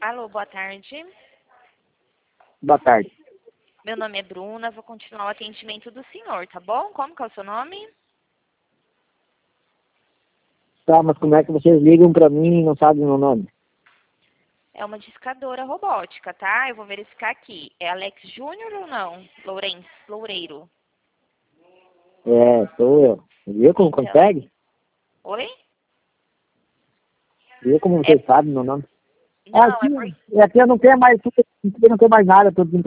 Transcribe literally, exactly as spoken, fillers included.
Alô, boa tarde. Boa tarde. Meu nome é Bruna, vou continuar o atendimento do senhor, tá bom? Como que é o seu nome? Tá, mas como é que vocês ligam pra mim e não sabem meu nome? É uma discadora robótica, tá? Eu vou verificar aqui. É Alex Júnior ou não? Lourenço, Loureiro. É, sou eu. Viu como Então. consegue? Oi? Viu como É... vocês sabem meu nome? Não, Aqui, é por... aqui eu não tenho mais, aqui eu não tenho mais nada, tô